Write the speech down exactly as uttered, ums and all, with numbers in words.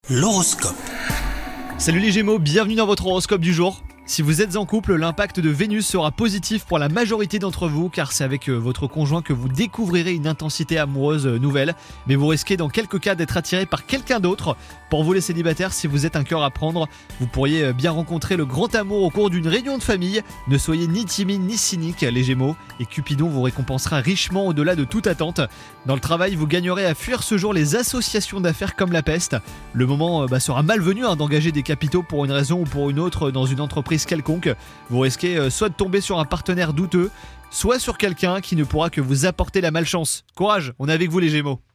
L'horoscope. Salut les Gémeaux, bienvenue dans votre horoscope du jour. Si vous êtes en couple, l'impact de Vénus sera positif pour la majorité d'entre vous car c'est avec votre conjoint que vous découvrirez une intensité amoureuse nouvelle. Mais vous risquez dans quelques cas d'être attiré par quelqu'un d'autre. Pour vous les célibataires, si vous êtes un cœur à prendre, vous pourriez bien rencontrer le grand amour au cours d'une réunion de famille. Ne soyez ni timide ni cynique les Gémeaux et Cupidon vous récompensera richement au-delà de toute attente. Dans le travail, vous gagnerez à fuir ce jour les associations d'affaires comme la peste. Le moment bah, sera malvenu hein, d'engager des capitaux pour une raison ou pour une autre dans une entreprise quelconque. Vous risquez euh, soit de tomber sur un partenaire douteux, soit sur quelqu'un qui ne pourra que vous apporter la malchance. Courage, on est avec vous les Gémeaux.